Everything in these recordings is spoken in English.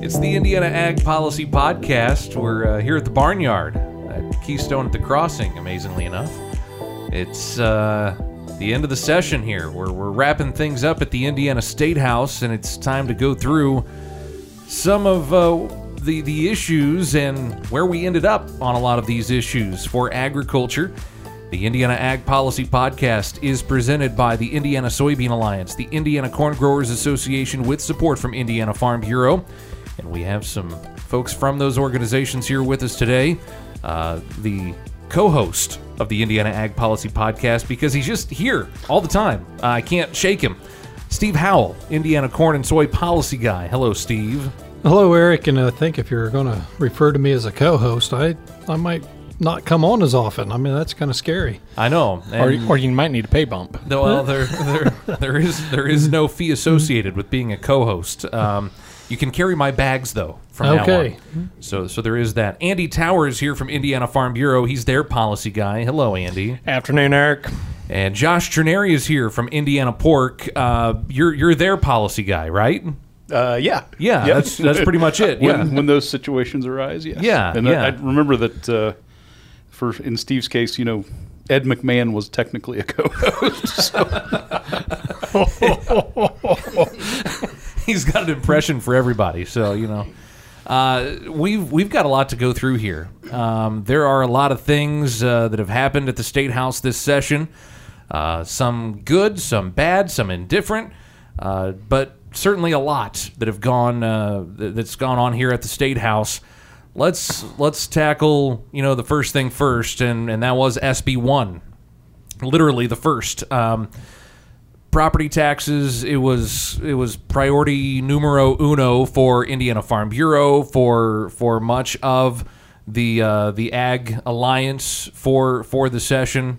It's the Indiana Ag Policy Podcast. We're here at the Barnyard at Keystone at the Crossing, amazingly enough. It's the end of the session here. We're wrapping things up at the Indiana State House, and it's time to go through some of the issues and where we ended up on a lot of these issues for agriculture. The Indiana Ag Policy Podcast is presented by the Indiana Soybean Alliance, the Indiana Corn Growers Association, with support from Indiana Farm Bureau. And we have some folks from those organizations here with us today. The co-host of the Indiana Ag Policy Podcast, because he's just here all the time. I can't shake him. Steve Howell, Indiana Corn and Soy Policy Guy. Hello, Steve. Hello, Eric. And I think if you're going to refer to me as a co-host, I might not come on as often. I mean, that's kind of scary. I know. Or you might need a pay bump. Well, there is no fee associated with being a co-host. You can carry my bags, though, from now on. So there is that. Andy Towers here from Indiana Farm Bureau. He's their policy guy. Hello, Andy. Afternoon, Eric. And Josh Trineri is here from Indiana Pork. You're their policy guy, right? Yeah. Yeah, that's pretty much it. When those situations arise, yes. Yeah, and yeah. I remember that in Steve's case, Ed McMahon was technically a co-host. He's got an impression for everybody, so we've got a lot to go through here. There are a lot of things that have happened at the State House this session. Some good, some bad, some indifferent, but certainly a lot that have gone that's gone on here at the State House. Let's tackle the first thing first, and that was SB 1, literally the first. Property taxes, it was priority numero uno for Indiana Farm Bureau for much of the Ag Alliance for the session.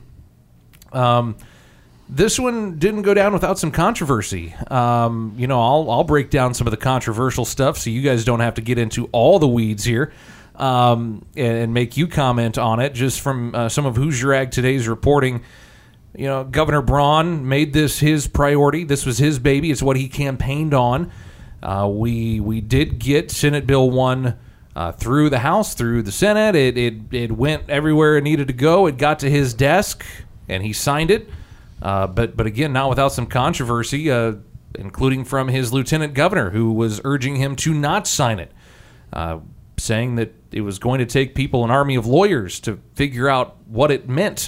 This one didn't go down without some controversy. I'll break down some of the controversial stuff so you guys don't have to get into all the weeds here, and make you comment on it just from some of Hoosier Ag Today's reporting. Governor Braun made this his priority. This was his baby. It's what he campaigned on. We did get Senate Bill 1 through the House, through the Senate. It went everywhere it needed to go. It got to his desk, and he signed it. But again, not without some controversy, including from his lieutenant governor, who was urging him to not sign it, saying that it was going to take people an army of lawyers to figure out what it meant.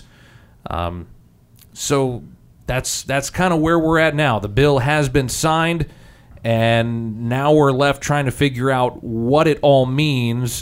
So that's kind of where we're at now. The bill has been signed, and now we're left trying to figure out what it all means.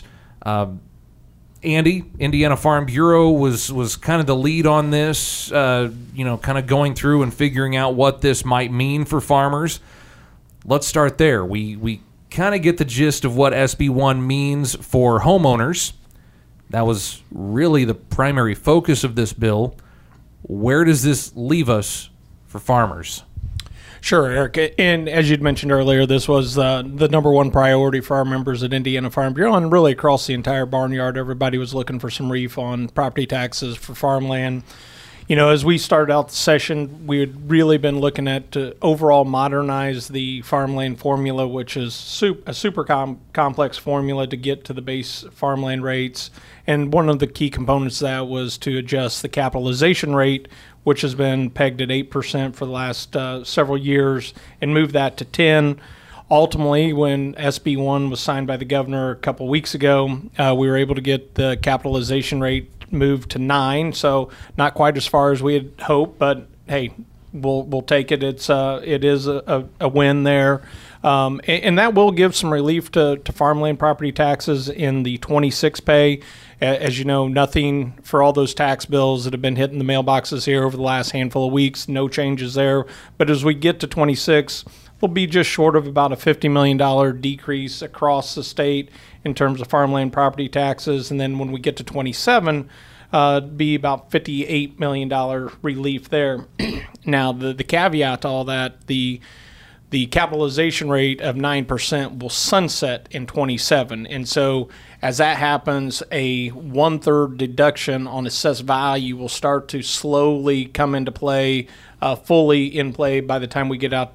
Andy, Indiana Farm Bureau was kind of the lead on this, kind of going through and figuring out what this might mean for farmers. Let's start there. We kind of get the gist of what SB 1 means for homeowners. That was really the primary focus of this bill. Where does this leave us for farmers? Sure, Eric. And as you'd mentioned earlier, this was the number one priority for our members at Indiana Farm Bureau, and really across the entire barnyard. Everybody was looking for some relief on property taxes for farmland. As we started out the session, we had really been looking at to overall modernize the farmland formula, which is a super complex formula to get to the base farmland rates. And one of the key components of that was to adjust the capitalization rate, which has been pegged at 8% for the last several years, and move that to 10%. Ultimately, when SB 1 was signed by the governor a couple weeks ago, we were able to get the capitalization rate moved to 9%, so not quite as far as we had hoped, but hey, we'll take it. It is a win there, and that will give some relief to farmland property taxes in the 26 pay. As you know, nothing for all those tax bills that have been hitting the mailboxes here over the last handful of weeks. No changes there, but as we get to 26, we'll be just short of about a $50 million decrease across the state in terms of farmland property taxes. And then when we get to 27, be about $58 million relief there. Now, the caveat to all that, the capitalization rate of 9% will sunset in 27. And so as that happens, a 1/3 deduction on assessed value will start to slowly come into play, fully in play by the time we get out to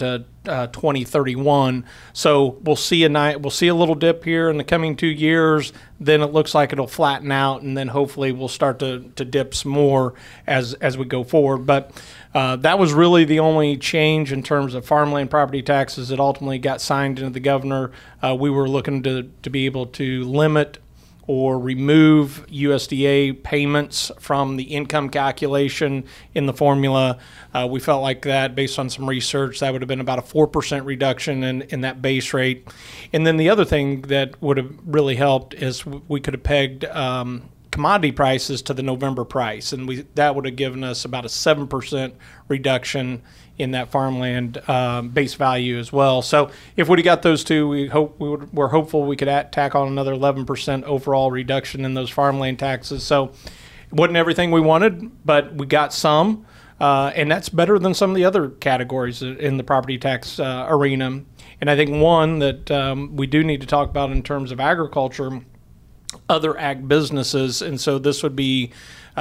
2031. So we'll see a little dip here in the coming 2 years. Then it looks like it'll flatten out, and then hopefully we'll start to dip some more as we go forward. But that was really the only change in terms of farmland property taxes that ultimately got signed into the governor. We were looking to be able to limit or remove USDA payments from the income calculation in the formula. We felt like that, based on some research, that would have been about a 4% reduction in that base rate. And then the other thing that would have really helped is we could have pegged commodity prices to the November price, and that would have given us about a 7% reduction in that farmland base value as well. So if we'd have got those two, we're hopeful we could tack on another 11% overall reduction in those farmland taxes. So it wasn't everything we wanted, but we got some, and that's better than some of the other categories in the property tax arena. And I think one that we do need to talk about in terms of agriculture, other ag businesses, and so this would be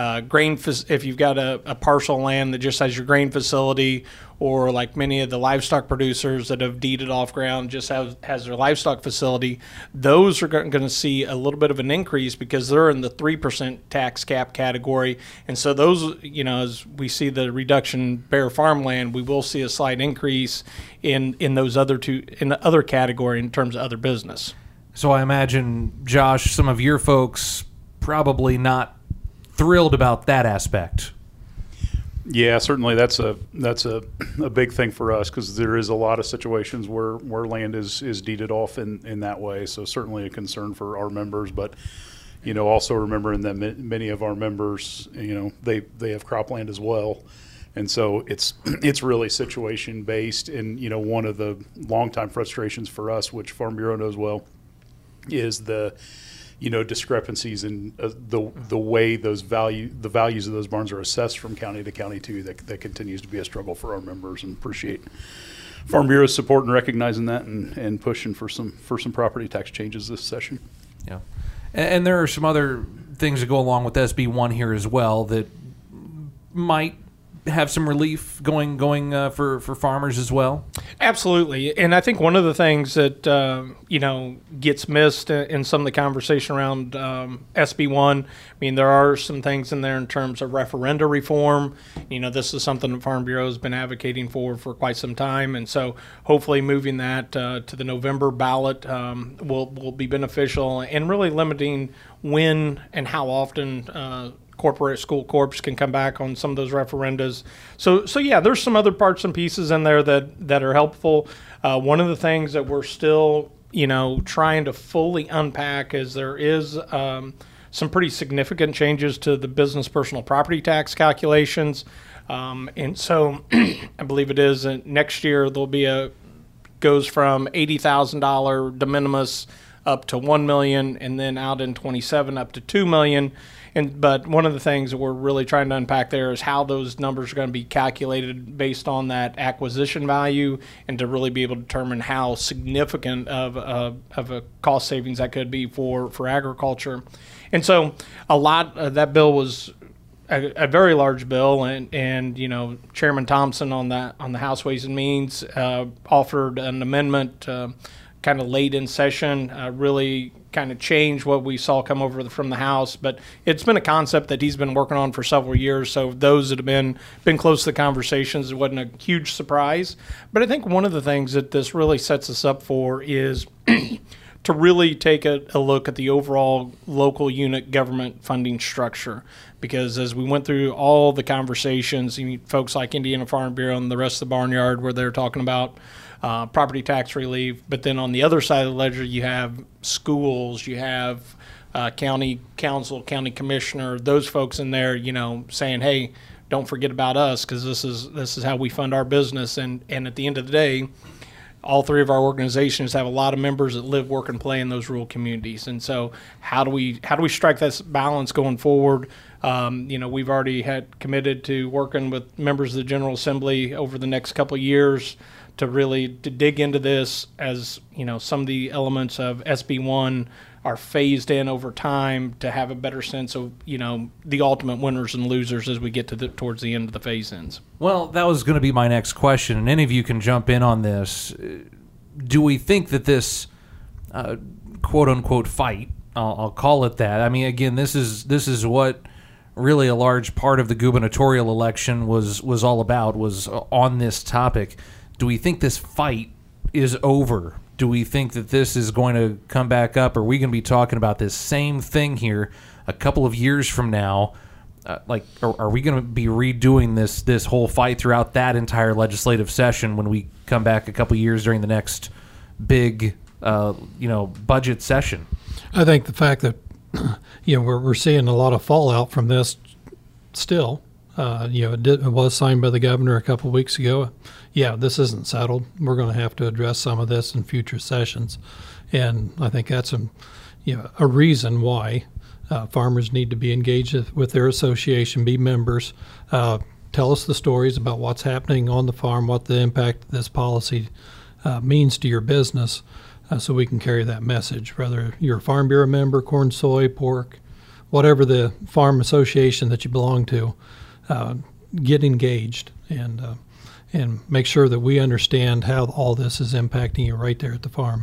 if you've got a parcel of land that just has your grain facility, or like many of the livestock producers that have deeded off ground just has their livestock facility, those are going to see a little bit of an increase because they're in the 3% tax cap category. And so those, as we see the reduction bare farmland, we will see a slight increase in those other two, in the other category in terms of other business. So I imagine, Josh, some of your folks probably not thrilled about that aspect. Yeah, certainly that's a big thing for us, because there is a lot of situations where land is deeded off in that way. So certainly a concern for our members, but also remembering that many of our members, they have cropland as well. And so it's really situation based. And one of the longtime frustrations for us, which Farm Bureau knows well, is the discrepancies in the way the values of those barns are assessed from county to county too. That continues to be a struggle for our members, and appreciate Farm Bureau's support in recognizing that and pushing for some property tax changes this session. Yeah, and there are some other things that go along with SB 1 here as well that might have some relief going for farmers as well. Absolutely. And I think one of the things that gets missed in some of the conversation around SB1, there are some things in there in terms of referenda reform. This is something that Farm Bureau has been advocating for quite some time, and so hopefully moving that to the November ballot will be beneficial, and really limiting when and how often corporate school corps can come back on some of those referendas. So yeah, there's some other parts and pieces in there that are helpful. One of the things that we're still, trying to fully unpack is there is some pretty significant changes to the business personal property tax calculations. And so I believe it is next year there'll be goes from $80,000 de minimis up to $1 million, and then out in 27 up to $2 million. But one of the things that we're really trying to unpack there is how those numbers are going to be calculated based on that acquisition value, and to really be able to determine how significant of a cost savings that could be for agriculture. And so a lot of that bill was a very large bill, and Chairman Thompson on the House Ways and Means offered an amendment kind of late in session, really kind of change what we saw come over from the House. But it's been a concept that he's been working on for several years, so those that have been close to the conversations, it wasn't a huge surprise. But I think one of the things that this really sets us up for is to really take a look at the overall local unit government funding structure. Because as we went through all the conversations, folks like Indiana Farm Bureau and the rest of the barnyard, where they're talking about property tax relief, but then on the other side of the ledger, you have schools, you have county council, county commissioner, those folks in there, saying, hey, don't forget about us, because this is how we fund our business. And at the end of the day, all three of our organizations have a lot of members that live, work, and play in those rural communities. And so how do we strike this balance going forward? We've already had committed to working with members of the General Assembly over the next couple of years to dig into this, as some of the elements of SB1 are phased in over time to have a better sense of, the ultimate winners and losers as we get to towards the end of the phase ends. Well, that was going to be my next question, and any of you can jump in on this. Do we think that this quote-unquote fight, I'll call it that, I mean, again, this is what really a large part of the gubernatorial election was all about, was on this topic. Do we think this fight is over? Do we think that this is going to come back up? Are we going to be talking about this same thing here a couple of years from now? Are we going to be redoing this whole fight throughout that entire legislative session when we come back a couple of years during the next big, budget session? I think the fact that we're seeing a lot of fallout from this still. It was signed by the governor a couple of weeks ago. Yeah, this isn't settled. We're going to have to address some of this in future sessions, and I think that's a reason why farmers need to be engaged with their association, be members, tell us the stories about what's happening on the farm, what the impact this policy means to your business, so we can carry that message. Whether you're a Farm Bureau member, corn, soy, pork, whatever the farm association that you belong to. Get engaged and make sure that we understand how all this is impacting you right there at the farm.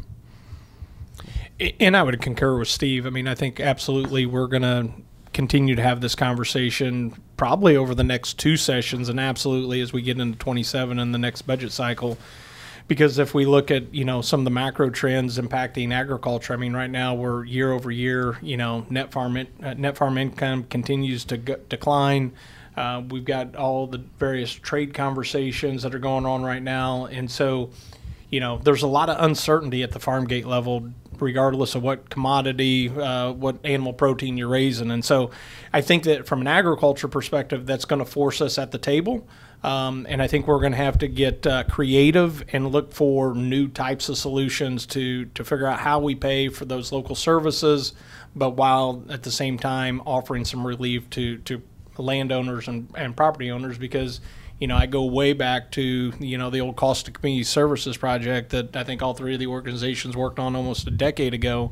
And I would concur with Steve. I mean, I think absolutely we're going to continue to have this conversation probably over the next two sessions, and absolutely as we get into 27 and the next budget cycle. Because if we look at, some of the macro trends impacting agriculture, I mean, right now we're year over year, net farm income continues to decline. We've got all the various trade conversations that are going on right now. And so, there's a lot of uncertainty at the farm gate level, regardless of what commodity, what animal protein you're raising. And so I think that from an agriculture perspective, that's going to force us at the table. And I think we're going to have to get creative and look for new types of solutions to figure out how we pay for those local services, but while at the same time offering some relief to landowners and property owners, because I go way back to the old cost of community services project that I think all three of the organizations worked on almost a decade ago.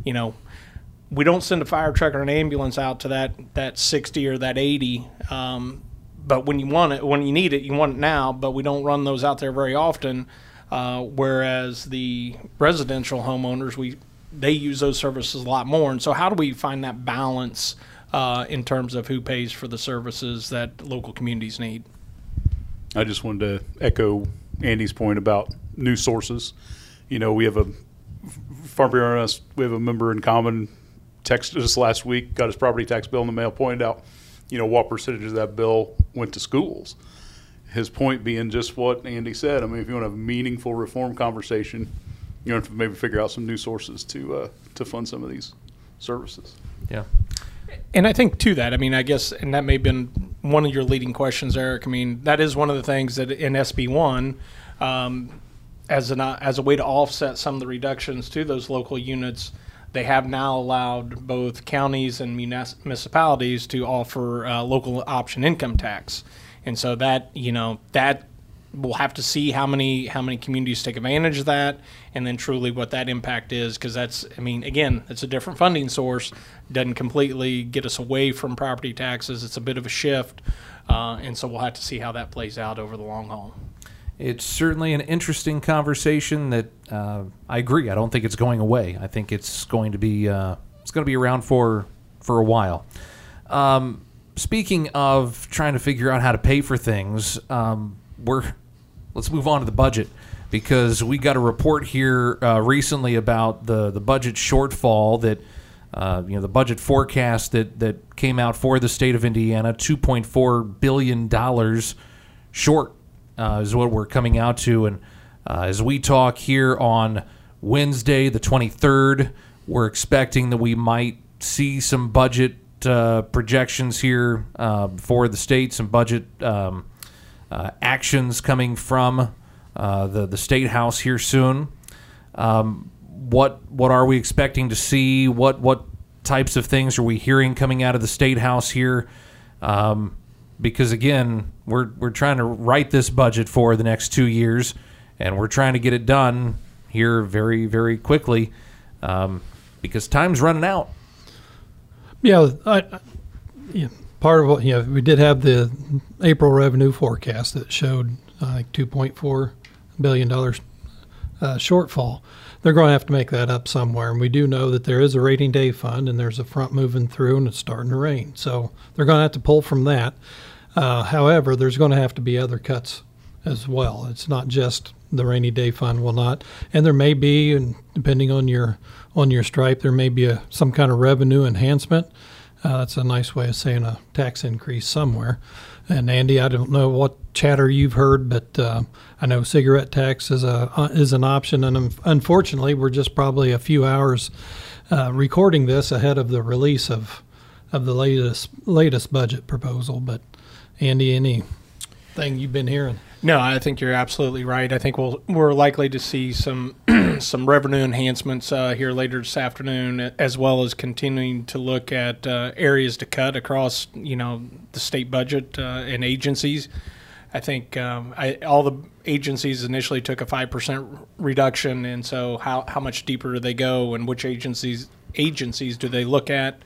We don't send a fire truck or an ambulance out to that 60 or that 80, but when you want it, when you need it, you want it now. But we don't run those out there very often. Whereas the residential homeowners, they use those services a lot more. And so, how do we find that balance in terms of who pays for the services that local communities need? I just wanted to echo Andy's point about new sources. We have a Farm Bureau, we have a member in common texted us last week, got his property tax bill in the mail, pointed out, what percentage of that bill went to schools. His point being just what Andy said. I mean, if you want to have a meaningful reform conversation, you have to maybe figure out some new sources to fund some of these services. Yeah. And I think to that, I mean, I guess, and that may have been one of your leading questions, Eric. I mean, that is one of the things that in SB1, as a way to offset some of the reductions to those local units, they have now allowed both counties and municipalities to offer local option income tax. And so that, that we'll have to see how many communities take advantage of that, and then truly what that impact is, because that's, I mean, again, it's a different funding source. Doesn't completely get us away from property taxes. It's a bit of a shift, and so we'll have to see how that plays out over the long haul. It's certainly an interesting conversation that I agree. I don't think it's going away. I think it's going to be around for a while. Speaking of trying to figure out how to pay for things, let's move on to the budget, because we got a report here recently about the budget shortfall that the budget forecast that came out for the state of Indiana, $2.4 billion short is what we're coming out to. And as we talk here on Wednesday, the 23rd, we're expecting that we might see some budget projections here for the state, some budget actions coming from the State House here soon. What are we expecting to see? What types of things are we hearing coming out of the State House here? Because again, we're trying to write this budget for the next 2 years, and we're trying to get it done here very, very quickly. because time's running out. Yeah, part of what we did have the April revenue forecast that showed like $2.4 billion shortfall. They're going to have to make that up somewhere, and we do know that there is a rating day fund, and there's a front moving through, and it's starting to rain, so they're going to have to pull from that. However, there's going to have to be other cuts as well. It's not just the rainy day fund will not, and there may be, and depending on your stripe, there may be some kind of revenue enhancement. That's a nice way of saying a tax increase somewhere. And Andy, I don't know what chatter you've heard, but I know cigarette tax is an option, and unfortunately, we're just probably a few hours recording this ahead of the release of the latest budget proposal. But Andy, anything you've been hearing? No, I think you're absolutely right. I think we're likely to see some some revenue enhancements here later this afternoon, as well as continuing to look at areas to cut across the state budget and agencies. I think all the agencies initially took a 5% reduction, and so how much deeper do they go, and which agencies do they look at?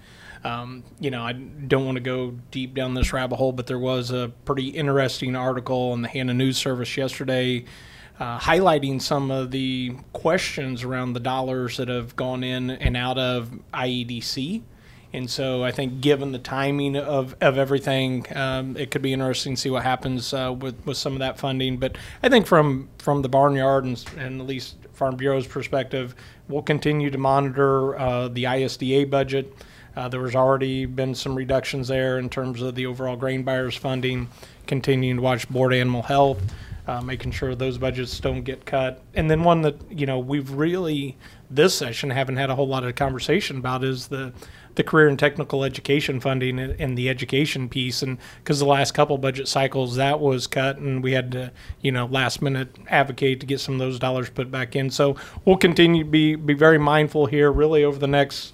I don't want to go deep down this rabbit hole, but there was a pretty interesting article in the Hannah News Service yesterday highlighting some of the questions around the dollars that have gone in and out of IEDC. And so I think given the timing of everything, it could be interesting to see what happens with some of that funding. But I think from the Barnyard and at least Farm Bureau's perspective, we'll continue to monitor the ISDA budget. There was already been some reductions there in terms of the overall grain buyers funding, continuing to watch Board Animal Health, making sure those budgets don't get cut. And then one that, we've really, this session, haven't had a whole lot of conversation about is the career and technical education funding and the education piece. And because the last couple budget cycles, that was cut, and we had to, last minute advocate to get some of those dollars put back in. So we'll continue to be very mindful here really over the next,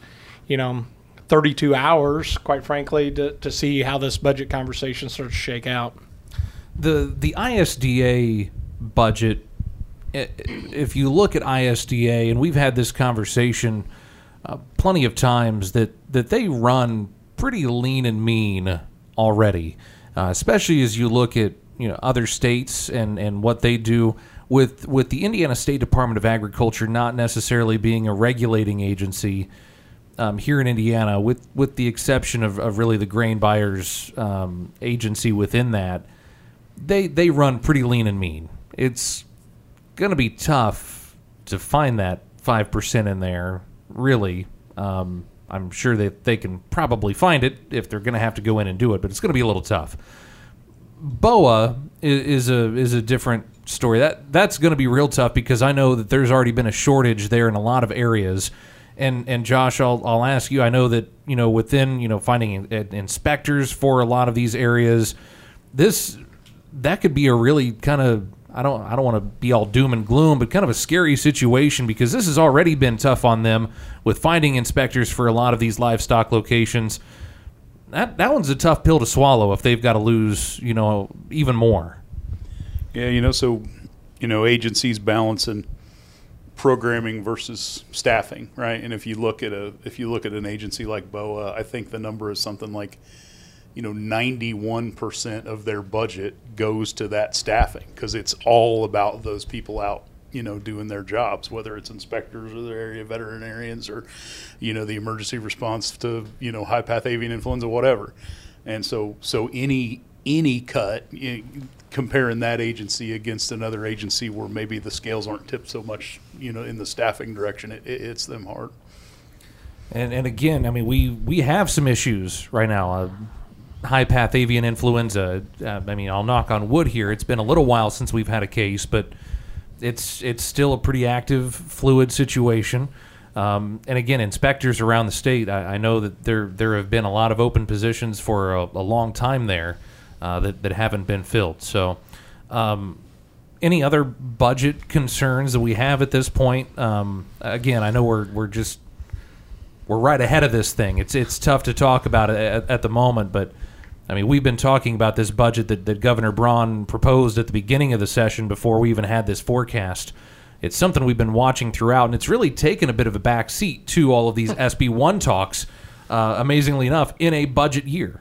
32 hours, quite frankly, to see how this budget conversation starts to shake out. The ISDA budget, if you look at ISDA, and we've had this conversation plenty of times, that they run pretty lean and mean already, especially as you look at other states and what they do with the Indiana State Department of Agriculture not necessarily being a regulating agency. Here in Indiana, with the exception of really the grain buyers agency within that, they run pretty lean and mean. It's going to be tough to find that 5% in there, really. I'm sure that they can probably find it if they're going to have to go in and do it, but it's going to be a little tough. BOA is a different story. That's going to be real tough because I know that there's already been a shortage there in a lot of areas. And Josh, I'll ask you. I know that within finding inspectors for a lot of these areas, that could be a really kind of I don't want to be all doom and gloom, but kind of a scary situation because this has already been tough on them with finding inspectors for a lot of these livestock locations. That one's a tough pill to swallow if they've got to lose even more. Yeah, so agencies balancing programming versus staffing, right? And if you look at an agency like BOA, I think the number is something like 91% of their budget goes to that staffing because it's all about those people out doing their jobs, whether it's inspectors or their area veterinarians or the emergency response to high path avian influenza, whatever. And so any cut, comparing that agency against another agency where maybe the scales aren't tipped so much, in the staffing direction, it hits them hard. And again, I mean, we have some issues right now. High path avian influenza. I'll knock on wood here. It's been a little while since we've had a case, but it's still a pretty active, fluid situation. And again, inspectors around the state, I know that there have been a lot of open positions for a long time there that haven't been filled. So any other budget concerns that we have at this point? Again, I know we're right ahead of this thing. It's tough to talk about it at the moment, but we've been talking about this budget that Governor Braun proposed at the beginning of the session before we even had this forecast. it's something we've been watching throughout, and it's really taken a bit of a back seat to all of these SB1 talks, amazingly enough, in a budget year.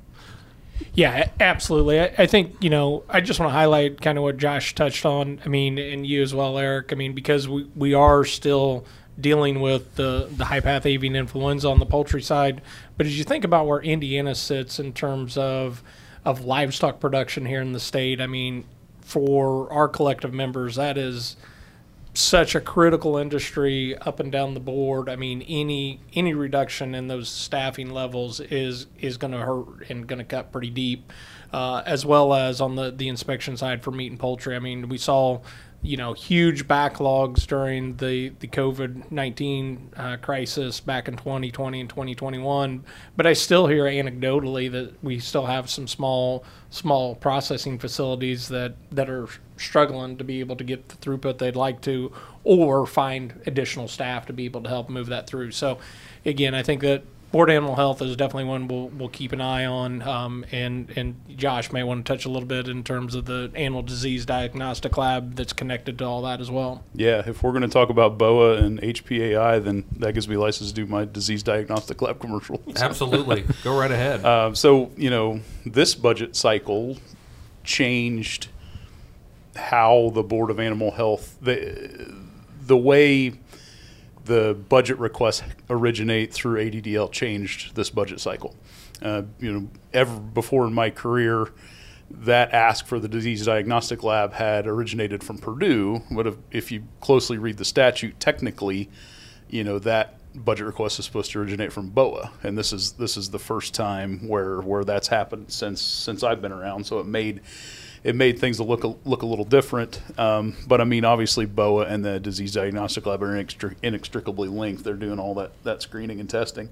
Yeah, absolutely. I think, I just want to highlight kind of what Josh touched on, and you as well, Eric. Because we are still dealing with the high-path avian influenza on the poultry side. But as you think about where Indiana sits in terms of livestock production here in the state, for our collective members, that is such a critical industry up and down the board. Any reduction in those staffing levels is going to hurt and going to cut pretty deep, as well as on the inspection side for meat and poultry. We saw huge backlogs during the COVID-19 crisis back in 2020 and 2021. But I still hear anecdotally that we still have some small processing facilities that are struggling to be able to get the throughput they'd like to, or find additional staff to be able to help move that through. So, again, I think that Board Animal Health is definitely one we'll keep an eye on, and Josh may want to touch a little bit in terms of the Animal Disease Diagnostic Lab that's connected to all that as well. Yeah, if we're going to talk about BOA and HPAI, then that gives me license to do my Disease Diagnostic Lab commercial. Absolutely. Go right ahead. This budget cycle changed how the Board of Animal Health, the way the budget requests originate through ADDL changed this budget cycle. Ever before in my career, that ask for the Disease Diagnostic Lab had originated from Purdue. But if you closely read the statute, technically, that budget request is supposed to originate from BOA, and this is the first time where that's happened since I've been around. So it made things look a little different. But obviously BOA and the Disease Diagnostic Lab are inextricably linked. They're doing all that screening and testing.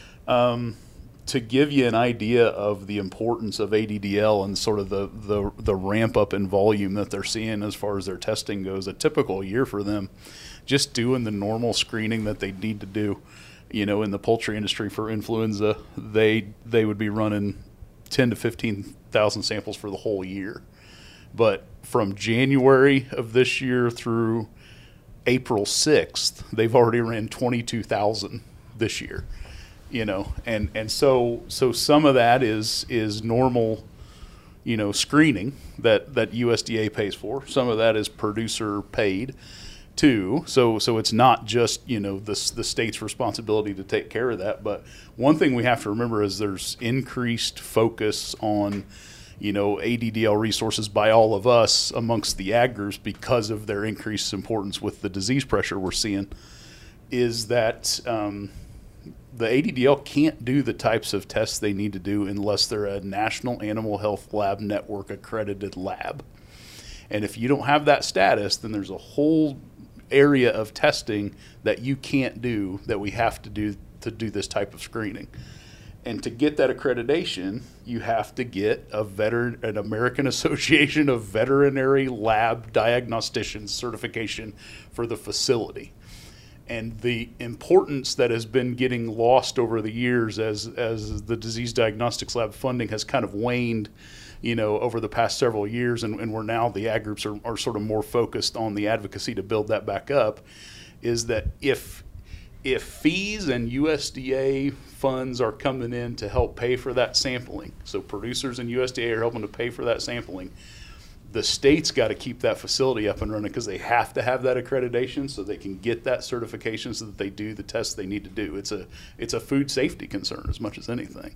To give you an idea of the importance of ADDL and sort of the ramp up in volume that they're seeing as far as their testing goes, a typical year for them, just doing the normal screening that they need to do, in the poultry industry for influenza, they would be running 10 to 15,000 samples for the whole year. But from January of this year through April 6th, they've already ran 22,000 this year, and so some of that is normal, screening that USDA pays for. Some of that is producer paid too. So it's not just, the state's responsibility to take care of that. But one thing we have to remember is there's increased focus on ADDL resources by all of us amongst the ag groups because of their increased importance with the disease pressure we're seeing, is that the ADDL can't do the types of tests they need to do unless they're a National Animal Health Lab Network accredited lab. And if you don't have that status, then there's a whole area of testing that you can't do that we have to do this type of screening. And to get that accreditation, you have to get an American Association of Veterinary Lab Diagnosticians certification for the facility. And the importance that has been getting lost over the years as the Disease Diagnostics Lab funding has kind of waned, over the past several years, and we're now the ag groups are sort of more focused on the advocacy to build that back up, is that if fees and USDA funds are coming in to help pay for that sampling, so producers and USDA are helping to pay for that sampling, the state's got to keep that facility up and running because they have to have that accreditation so they can get that certification so that they do the tests they need to do. It's a food safety concern as much as anything.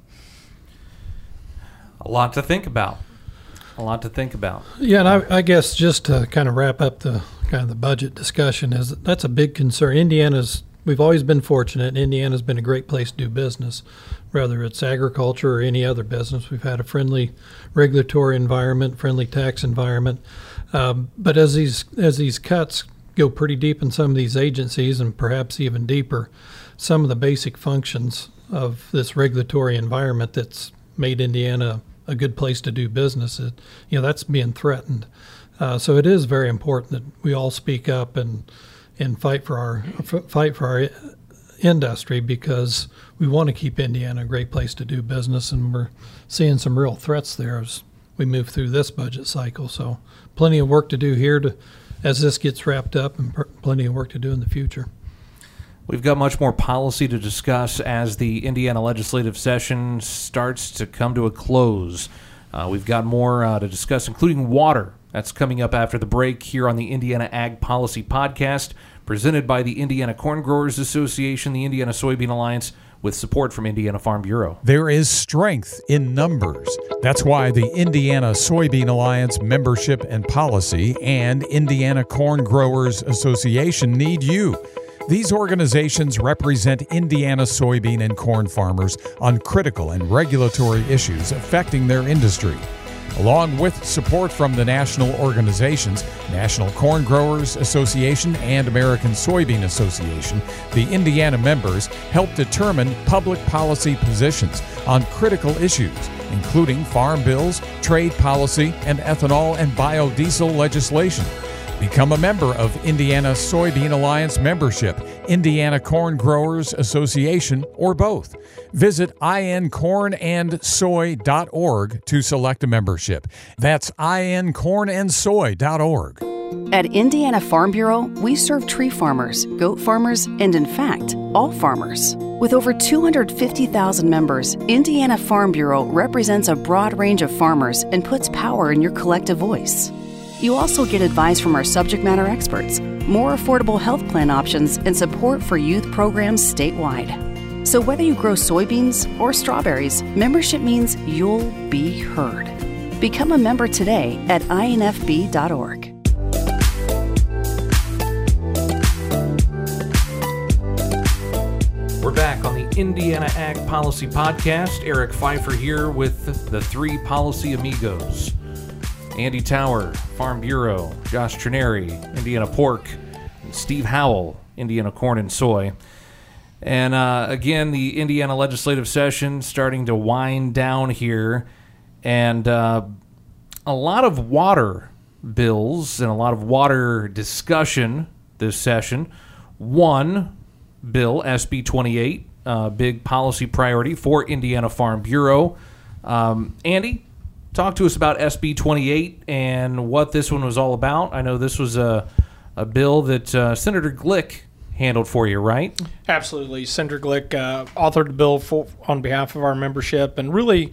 A lot to think about. Yeah, and I guess just to kind of wrap up the budget discussion, that's a big concern. We've always been fortunate. Indiana's been a great place to do business, whether it's agriculture or any other business. We've had a friendly regulatory environment, friendly tax environment. But as these cuts go pretty deep in some of these agencies, and perhaps even deeper, some of the basic functions of this regulatory environment that's made Indiana a good place to do business, that's being threatened. So it is very important that we all speak up and fight for our industry, because we want to keep Indiana a great place to do business, and we're seeing some real threats there as we move through this budget cycle. So plenty of work to do here as this gets wrapped up, and plenty of work to do in the future. We've got much more policy to discuss as the Indiana legislative session starts to come to a close. We've got more to discuss, including water. That's coming up after the break here on the Indiana Ag Policy Podcast, presented by the Indiana Corn Growers Association, the Indiana Soybean Alliance, with support from Indiana Farm Bureau. There is strength in numbers. That's why the Indiana Soybean Alliance membership and policy and Indiana Corn Growers Association need you. These organizations represent Indiana soybean and corn farmers on critical and regulatory issues affecting their industry. Along with support from the national organizations, National Corn Growers Association and American Soybean Association, the Indiana members help determine public policy positions on critical issues, including farm bills, trade policy, and ethanol and biodiesel legislation. Become a member of Indiana Soybean Alliance membership, Indiana Corn Growers Association, or both. Visit incornandsoy.org to select a membership. That's incornandsoy.org. At Indiana Farm Bureau, we serve tree farmers, goat farmers, and in fact, all farmers. With over 250,000 members, Indiana Farm Bureau represents a broad range of farmers and puts power in your collective voice. You also get advice from our subject matter experts, more affordable health plan options, and support for youth programs statewide. So whether you grow soybeans or strawberries, membership means you'll be heard. Become a member today at infb.org. We're back on the Indiana Ag Policy Podcast. Eric Pfeiffer here with the three policy amigos. Andy Tower, Farm Bureau, Josh Trineri, Indiana Pork, and Steve Howell, Indiana Corn and Soy. And again, the Indiana legislative session starting to wind down here, and a lot of water bills and a lot of water discussion this session. One bill, SB 28, big policy priority for Indiana Farm Bureau. Andy, talk to us about SB 28 and what this one was all about. I know this was a bill that Senator Glick handled for you, right? Absolutely. Senator Glick authored the bill on behalf of our membership, and really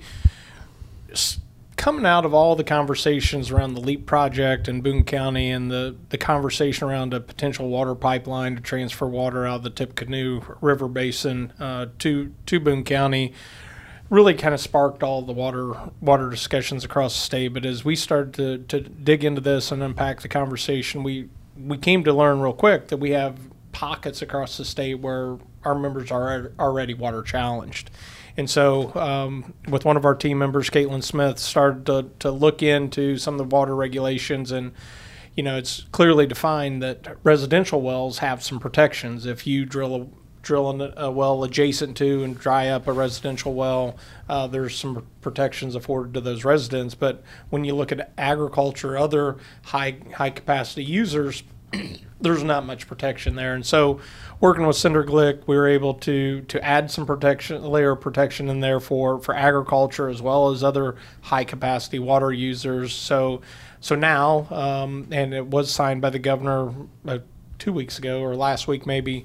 coming out of all the conversations around the LEAP project in Boone County and the conversation around a potential water pipeline to transfer water out of the Tippecanoe River Basin to Boone County, really kind of sparked all the water discussions across the state. But as we started to dig into this and unpack the conversation, we came to learn real quick that we have pockets across the state where our members are already water challenged. And so with one of our team members, Caitlin Smith, started to look into some of the water regulations, and it's clearly defined that residential wells have some protections. If you drill a well adjacent to and dry up a residential well, there's some protections afforded to those residents. But when you look at agriculture, other high capacity users, there's not much protection there. And so working with Senator Glick, we were able to add some layer of protection in there for agriculture as well as other high capacity water users. So now, and it was signed by the governor 2 weeks ago or last week maybe,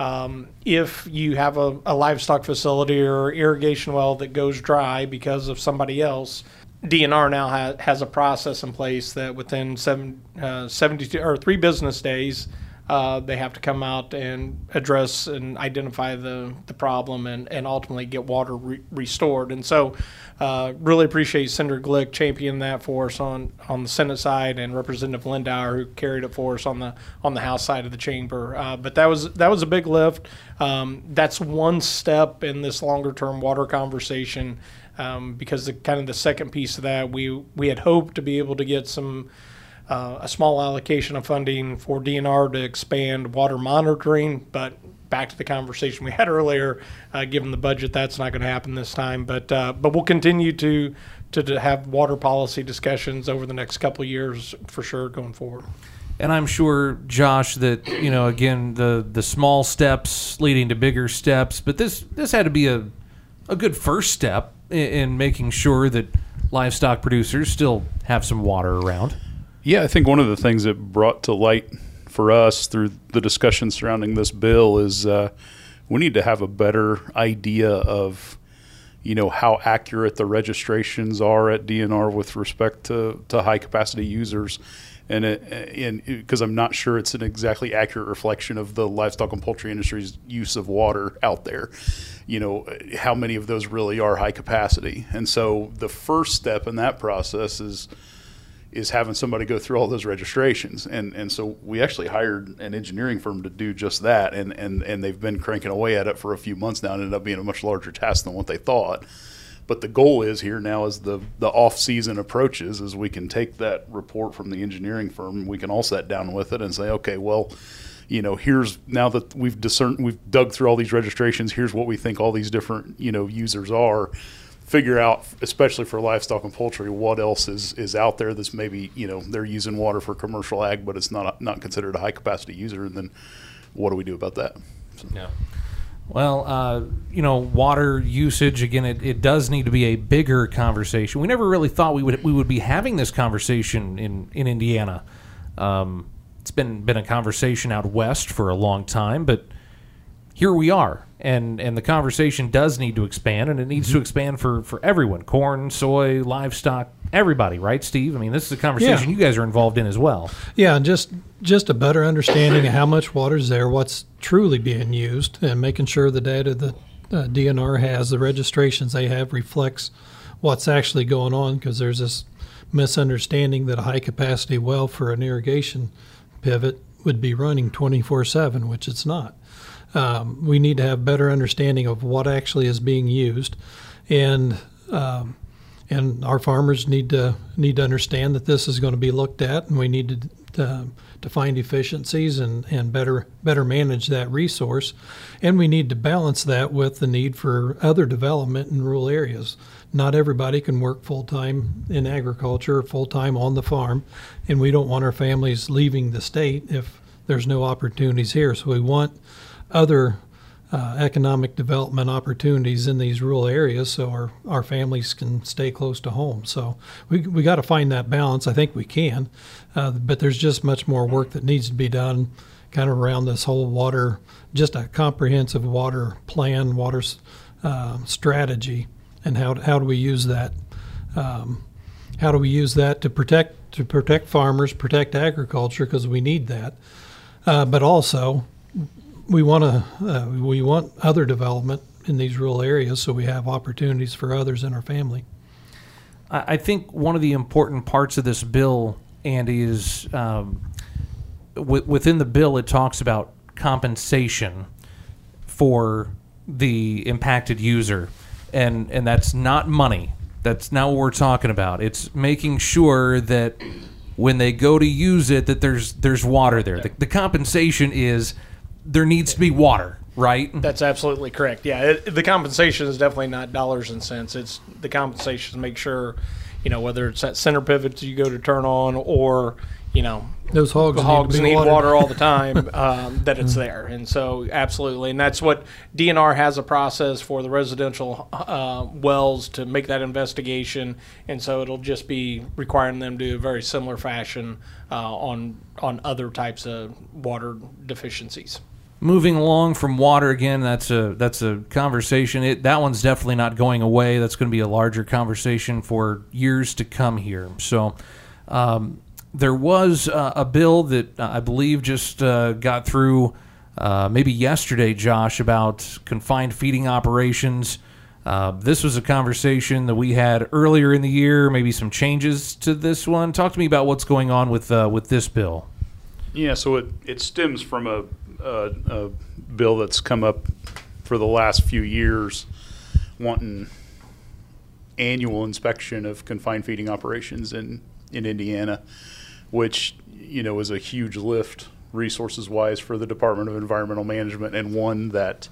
if you have a livestock facility or irrigation well that goes dry because of somebody else, DNR now has a process in place that within 72 or 3 business days, they have to come out and address and identify the problem and ultimately get water restored. And so really appreciate Senator Glick championing that for us on the Senate side, and Representative Lindauer, who carried it for us on the House side of the chamber. But that was a big lift. That's one step in this longer term water conversation. Because the second piece of that, we had hoped to be able to get some a small allocation of funding for DNR to expand water monitoring, but back to the conversation we had earlier, given the budget, that's not going to happen this time. But we'll continue to have water policy discussions over the next couple of years for sure going forward. And I'm sure, Josh, that again the small steps leading to bigger steps, but this had to be a good first step in making sure that livestock producers still have some water around. Yeah, I think one of the things that brought to light for us through the discussion surrounding this bill is we need to have a better idea of, how accurate the registrations are at DNR with respect to high capacity users. And because I'm not sure it's an exactly accurate reflection of the livestock and poultry industry's use of water out there. How many of those really are high capacity? And so the first step in that process is having somebody go through all those registrations. And so we actually hired an engineering firm to do just that. And they've been cranking away at it for a few months now, and ended up being a much larger task than what they thought. But the goal is here now, as the off season approaches, is we can take that report from the engineering firm, we can all sit down with it and say, okay, well, here's, now that we've dug through all these registrations, here's what we think all these different, users are. Figure out, especially for livestock and poultry, what else is out there that's maybe, they're using water for commercial ag, but it's not considered a high capacity user. And then what do we do about that? So. Yeah. Well, water usage, again, it does need to be a bigger conversation. We never really thought we would be having this conversation in Indiana. It's been a conversation out west for a long time, but here we are. And the conversation does need to expand, and it needs to expand for everyone. Corn, soy, livestock, everybody, right, Steve? I mean, this is a conversation you guys are involved in as well. Yeah, and just a better understanding of how much water's there, what's truly being used, and making sure the data that DNR has, the registrations they have, reflects what's actually going on, because there's this misunderstanding that a high-capacity well for an irrigation pivot would be running 24/7, which it's not. We need to have better understanding of what actually is being used, and our farmers need to understand that this is going to be looked at, and we need to find efficiencies and better manage that resource, and we need to balance that with the need for other development in rural areas. Not everybody can work full-time in agriculture or full-time on the farm, and we don't want our families leaving the state if there's no opportunities here. So we want other economic development opportunities in these rural areas so our families can stay close to home. So we got to find that balance. I think we can, but there's just much more work that needs to be done kind of around this whole water, just a comprehensive water plan, water strategy, and how do we use that? How do we use that to protect farmers, protect agriculture, because we need that, but also we want other development in these rural areas so we have opportunities for others in our family. I think one of the important parts of this bill, Andy, is within the bill it talks about compensation for the impacted user, and that's not money. That's not what we're talking about. It's making sure that when they go to use it, that there's water there. The compensation is there needs to be water, right? That's absolutely correct. Yeah, the compensation is definitely not dollars and cents. It's the compensation to make sure, whether it's that center pivot you go to turn on, or those hogs need water all the time, that it's there. And so absolutely, and that's what DNR has a process for the residential wells to make that investigation, and so it'll just be requiring them to do a very similar fashion on other types of water deficiencies. Moving along from water again, that's a conversation. That one's definitely not going away. That's going to be a larger conversation for years to come here. So there was a bill that I believe just got through maybe yesterday, Josh, about confined feeding operations. This was a conversation that we had earlier in the year, maybe some changes to this one. Talk to me about what's going on with this bill. Yeah, so it stems from a bill that's come up for the last few years, wanting annual inspection of confined feeding operations in Indiana, which is a huge lift resources wise for the Department of Environmental Management, and one that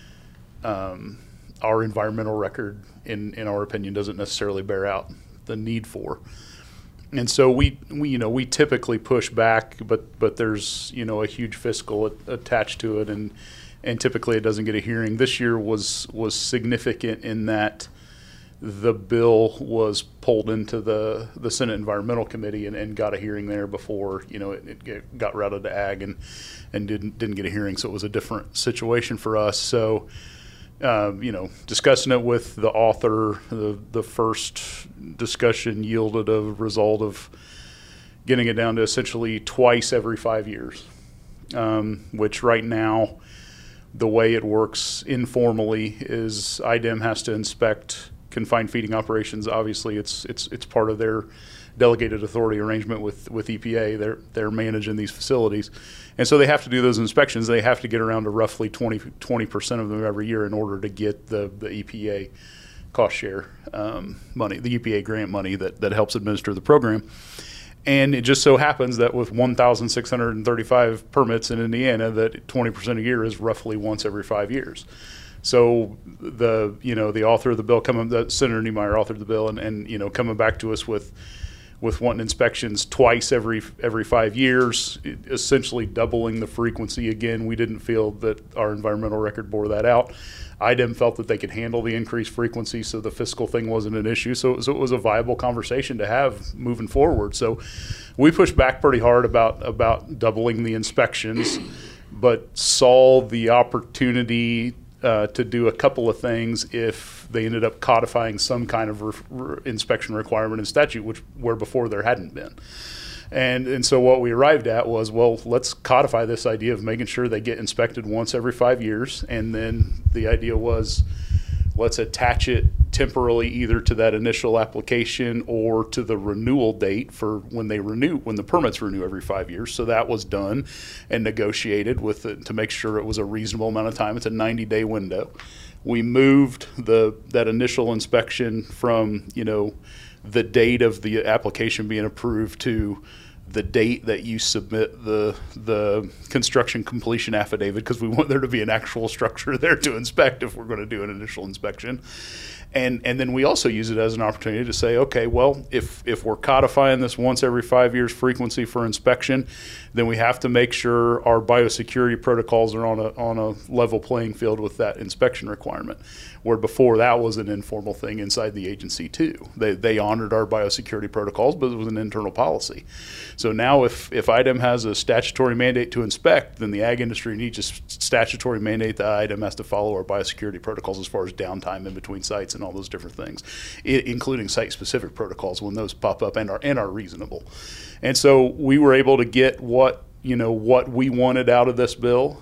our environmental record, in our opinion, doesn't necessarily bear out the need for. And so we typically push back, but there's a huge fiscal attached to it, and typically it doesn't get a hearing. This year was significant in that the bill was pulled into the Senate Environmental Committee and got a hearing there before, it got routed to Ag and didn't get a hearing. So it was a different situation for us. So, discussing it with the author, the first discussion yielded a result of getting it down to essentially twice every 5 years, which right now, the way it works informally is IDEM has to inspect confined feeding operations. Obviously, it's part of their delegated authority arrangement with EPA. They're managing these facilities, and so they have to do those inspections. They have to get around to roughly 20% of them every year in order to get the EPA cost share money, the EPA grant money that helps administer the program. And it just so happens that with 1,635 permits in Indiana, that 20% a year is roughly once every 5 years. So the author of the bill, Senator Niemeyer authored the bill, and coming back to us with wanting inspections twice every 5 years, essentially doubling the frequency. Again, we didn't feel that our environmental record bore that out. IDEM felt that they could handle the increased frequency, so the fiscal thing wasn't an issue. So it was a viable conversation to have moving forward. So we pushed back pretty hard about doubling the inspections, but saw the opportunity to do a couple of things if they ended up codifying some kind of inspection requirement in statute, where before there hadn't been. And so what we arrived at was, well, let's codify this idea of making sure they get inspected once every 5 years. And then the idea was, let's attach it temporarily either to that initial application or to the renewal date for when the permits renew every 5 years. So that was done and negotiated with it to make sure it was a reasonable amount of time. It's a 90-day window. We moved that initial inspection from, the date of the application being approved to the date that you submit the construction completion affidavit, because we want there to be an actual structure there to inspect if we're going to do an initial inspection. And then we also use it as an opportunity to say, okay, well, if we're codifying this once every 5 years frequency for inspection, then we have to make sure our biosecurity protocols are on a level playing field with that inspection requirement, where before that was an informal thing inside the agency too. They honored our biosecurity protocols, but it was an internal policy. So now if IDEM has a statutory mandate to inspect, then the ag industry needs a statutory mandate that IDEM has to follow our biosecurity protocols as far as downtime in between sites and all those different things, including site-specific protocols when those pop up and are reasonable. And so we were able to get what we wanted out of this bill,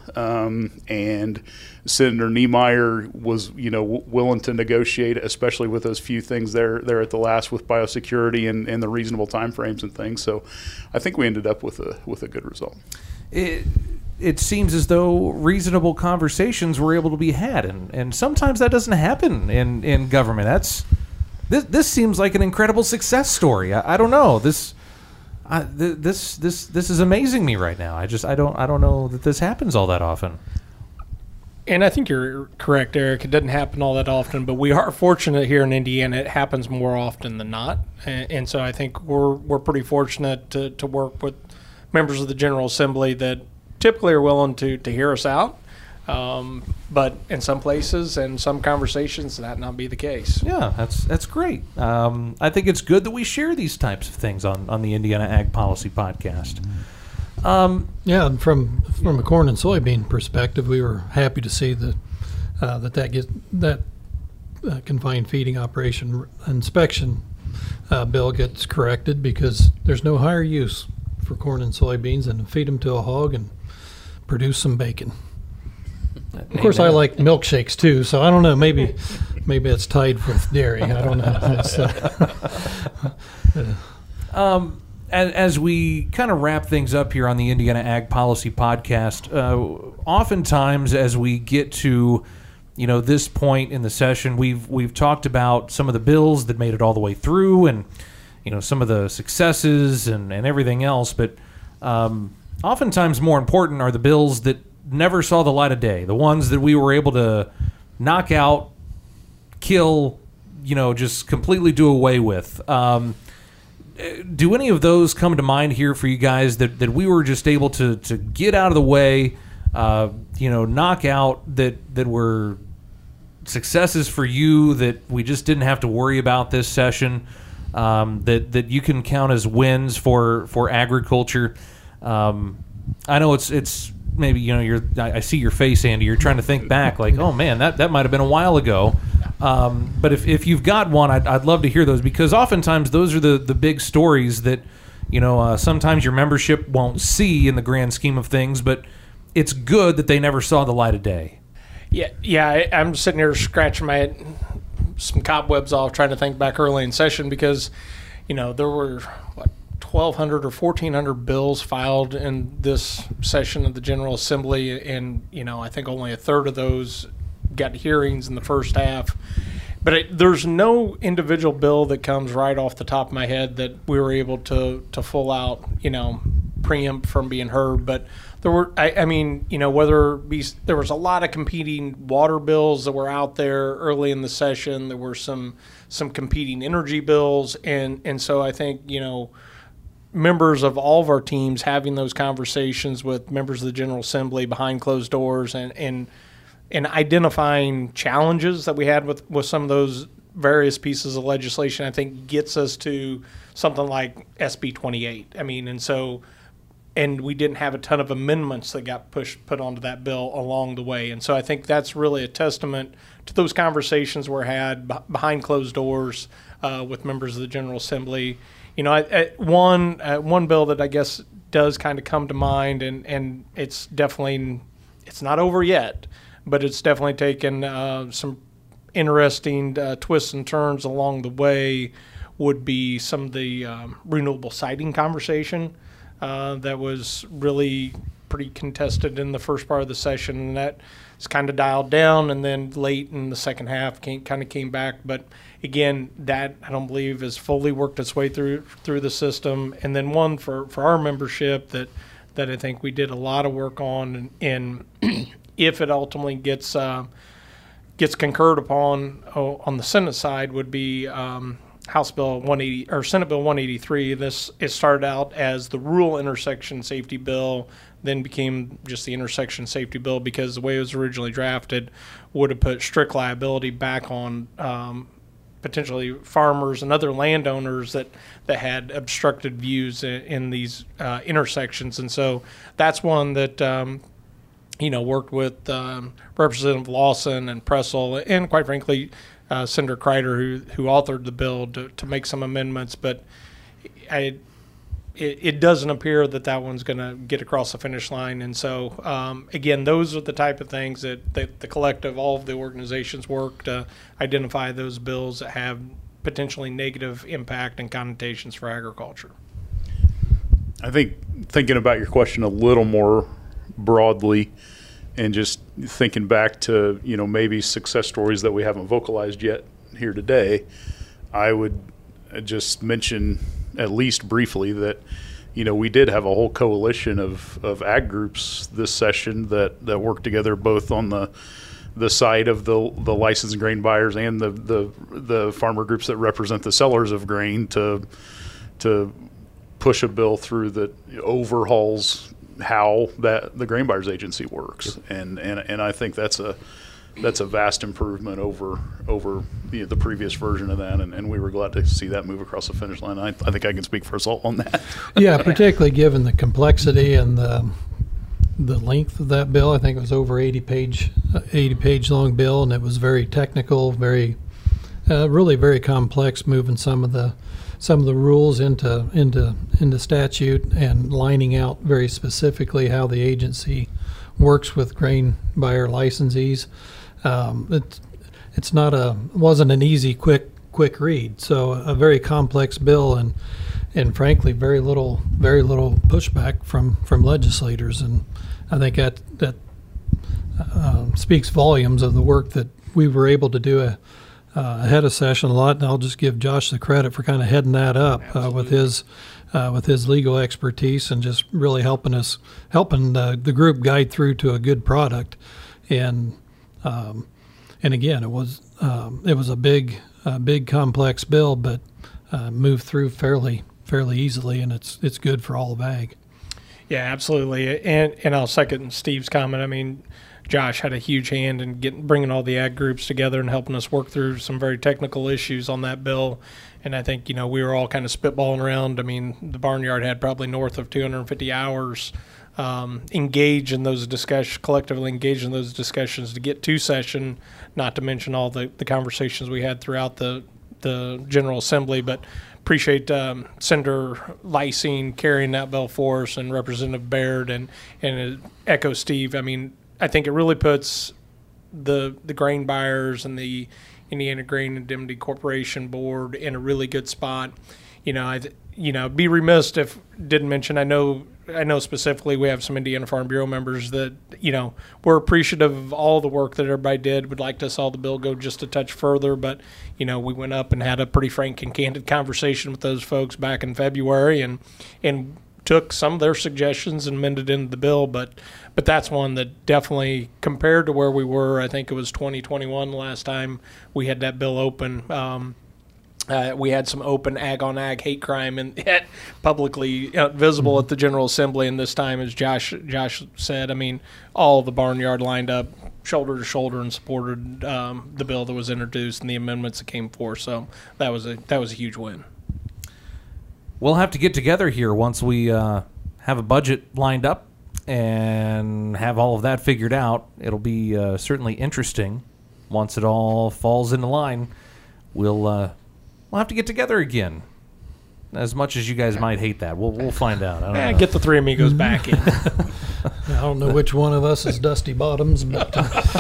and Senator Niemeyer was willing to negotiate, especially with those few things there at the last with biosecurity and the reasonable timeframes and things. So I think we ended up with a good result. It seems as though reasonable conversations were able to be had, and sometimes that doesn't happen in government. This seems like an incredible success story. I don't know. This is amazing me right now. I don't know that this happens all that often. And I think you're correct, Eric. It doesn't happen all that often, but we are fortunate here in Indiana. It happens more often than not, and so I think we're pretty fortunate to work with members of the General Assembly that typically are willing to hear us out. But in some places and some conversations, that not be the case. Yeah, that's great. I think it's good that we share these types of things on the Indiana Ag Policy Podcast. And from a corn and soybean perspective, we were happy to see that confined feeding operation inspection bill gets corrected, because there's no higher use for corn and soybeans than to feed them to a hog and produce some bacon. Of course, I like milkshakes too, so I don't know. Maybe it's tied with dairy. I don't know. As we kind of wrap things up here on the Indiana Ag Policy Podcast, oftentimes as we get to this point in the session, we've talked about some of the bills that made it all the way through, and some of the successes and everything else. But oftentimes more important are the bills that never saw the light of day, the ones that we were able to knock out, kill, just completely do away with. Do any of those come to mind here for you guys that we were just able to get out of the way, knock out, that were successes for you that we just didn't have to worry about this session, that you can count as wins for agriculture? I know it's maybe, I see your face, Andy. You're trying to think back, like, oh man, that might have been a while ago. But if you've got one, I'd love to hear those, because oftentimes those are the big stories that sometimes your membership won't see in the grand scheme of things, but it's good that they never saw the light of day. Yeah. I'm sitting here scratching some cobwebs off, trying to think back early in session, because there were 1,200 or 1,400 bills filed in this session of the General Assembly, and I think only a third of those got hearings in the first half. But there's no individual bill that comes right off the top of my head that we were able to full out preempt from being heard. But there were, whether it be, there was a lot of competing water bills that were out there early in the session. There were some competing energy bills, and so I think members of all of our teams having those conversations with members of the General Assembly behind closed doors and identifying challenges that we had with some of those various pieces of legislation, I think gets us to something like SB 28. And we didn't have a ton of amendments that got put onto that bill along the way. And so I think that's really a testament to those conversations were had behind closed doors with members of the General Assembly. One bill that I guess does kind of come to mind, and it's not over yet, but it's definitely taken some interesting twists and turns along the way, would be some of the renewable siting conversation that was really pretty contested in the first part of the session, and that is kind of dialed down, and then late in the second half kind of came back. But again, that I don't believe has fully worked its way through the system. And then one for our membership that I think we did a lot of work on, and if it ultimately gets concurred upon on the Senate side, would be House Bill 180 or Senate Bill 183. It started out as the rural intersection safety bill, then became just the intersection safety bill, because the way it was originally drafted would have put strict liability back on potentially farmers and other landowners that had obstructed views in these intersections. And so that's one that worked with Representative Lawson and Pressel, and quite frankly Senator Kreider, who authored the bill, to make some amendments. But it doesn't appear that one's going to get across the finish line. And so, again, those are the type of things that the collective, all of the organizations work to identify those bills that have potentially negative impact and connotations for agriculture. I think thinking about your question a little more broadly, and just thinking back to, maybe success stories that we haven't vocalized yet here today, I would just mention at least briefly that, we did have a whole coalition of ag groups this session that worked together both on the side of the licensed grain buyers and the farmer groups that represent the sellers of grain to push a bill through that overhauls how the grain buyers agency works, and I think that's a vast improvement over the previous version of that, and we were glad to see that move across the finish line. I think I can speak for us all on that. Yeah, particularly given the complexity and the length of that bill. I think it was over 80 page long bill, and it was very technical, really very complex, moving some of the rules into statute and lining out very specifically how the agency works with grain buyer licensees. Wasn't an easy quick read. So a very complex bill, and frankly very little pushback from legislators, and I think that speaks volumes of the work that we were able to do ahead of session a lot. And I'll just give Josh the credit for kind of heading that up with his legal expertise, and just really helping the group guide through to a good product. And again, it was a big complex bill, but moved through fairly easily, and it's good for all of ag. Yeah, absolutely. And I'll second Steve's comment. I mean, Josh had a huge hand in bringing all the ag groups together and helping us work through some very technical issues on that bill. And I think, we were all kind of spitballing around. I mean, the Barnyard had probably north of 250 hours engaged in those discussions, collectively engaged in those discussions to get to session, not to mention all the conversations we had throughout the General Assembly. But appreciate Senator Lysine carrying that bill for us, and Representative Baird, and echo Steve. I mean, I think it really puts the grain buyers and the Indiana Grain Indemnity Corporation Board in a really good spot. I'd be remiss if didn't mention. I know specifically we have some Indiana Farm Bureau members that we're appreciative of all the work that everybody did. Would like to saw the bill go just a touch further, but we went up and had a pretty frank and candid conversation with those folks back in February, and took some of their suggestions and amended into the bill. But that's one that definitely, compared to where we were, I think it was 2021 the last time we had that bill open. We had some open ag-on-ag hate crime and publicly visible at the General Assembly. And this time, as Josh said, I mean, all of the Barnyard lined up shoulder to shoulder and supported the bill that was introduced and the amendments that came forth. So that was a huge win. We'll have to get together here once we have a budget lined up and have all of that figured out. It'll be certainly interesting once it all falls into line. We'll have to get together again. As much as you guys might hate that, we'll find out. I don't know. Get the three amigos back in. I don't know which one of us is Dusty Bottoms, but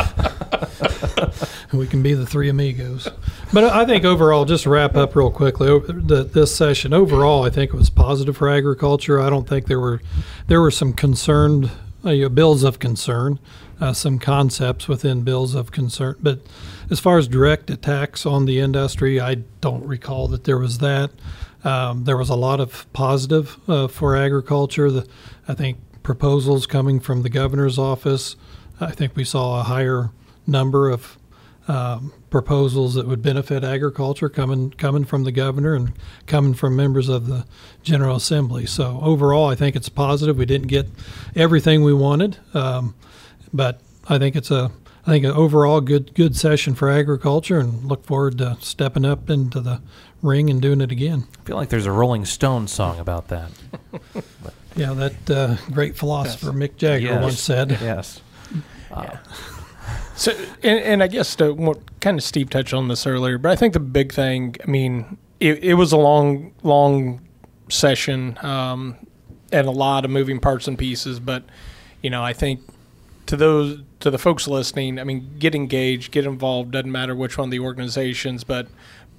we can be the three amigos. But I think overall, just to wrap up real quickly, this session overall, I think it was positive for agriculture. I don't think there were some concerned bills of concern, some concepts within bills of concern. But as far as direct attacks on the industry, I don't recall that there was that. There was a lot of positive for agriculture. I think proposals coming from the governor's office. I think we saw a higher number of proposals that would benefit agriculture coming from the governor and coming from members of the General Assembly. So overall, I think it's positive. We didn't get everything we wanted, but I think it's an overall good session for agriculture, and look forward to stepping up into the ring and doing it again. I feel like there's a Rolling Stones song about that. Yeah, that great philosopher Mick Jagger once said. Yes. Yeah. So, and I guess kind of Steve touched on this earlier, but I think the big thing, I mean, it was a long session and a lot of moving parts and pieces, but, I think to the folks listening, I mean, get engaged, get involved, doesn't matter which one of the organizations, but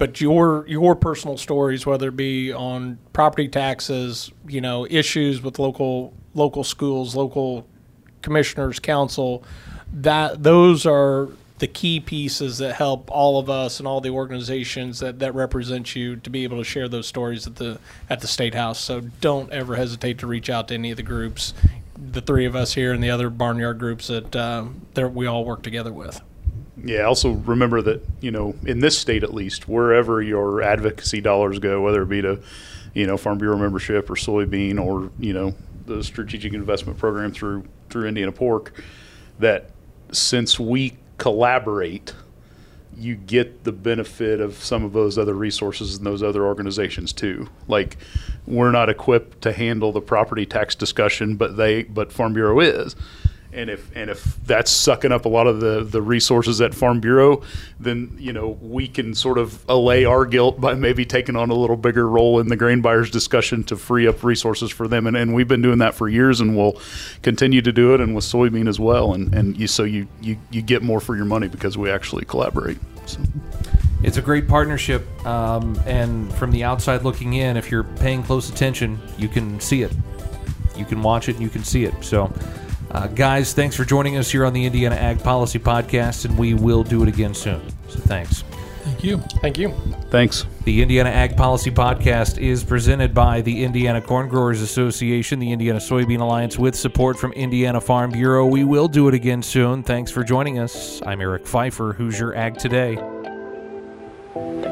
your personal stories, whether it be on property taxes, issues with local schools, local commissioners, council, those are the key pieces that help all of us and all the organizations that represent you to be able to share those stories at the State House. So don't ever hesitate to reach out to any of the groups, the three of us here and the other Barnyard groups that we all work together with. Yeah, also remember that, in this state at least, wherever your advocacy dollars go, whether it be to, Farm Bureau membership or soybean or, the strategic investment program through Indiana Pork, that since we collaborate, you get the benefit of some of those other resources and those other organizations too. Like, we're not equipped to handle the property tax discussion, but Farm Bureau is. And if that's sucking up a lot of the resources at Farm Bureau, then we can sort of allay our guilt by maybe taking on a little bigger role in the grain buyers discussion to free up resources for them. And we've been doing that for years, and we'll continue to do it, and with soybean as well. And you get more for your money because we actually collaborate. So. It's a great partnership, and from the outside looking in, if you're paying close attention, you can see it. You can watch it, and you can see it. So. Guys, thanks for joining us here on the Indiana Ag Policy Podcast, and we will do it again soon. So thanks. Thank you. Thank you. Thanks. The Indiana Ag Policy Podcast is presented by the Indiana Corn Growers Association, the Indiana Soybean Alliance, with support from Indiana Farm Bureau. We will do it again soon. Thanks for joining us. I'm Eric Pfeiffer. Who's your Ag Today?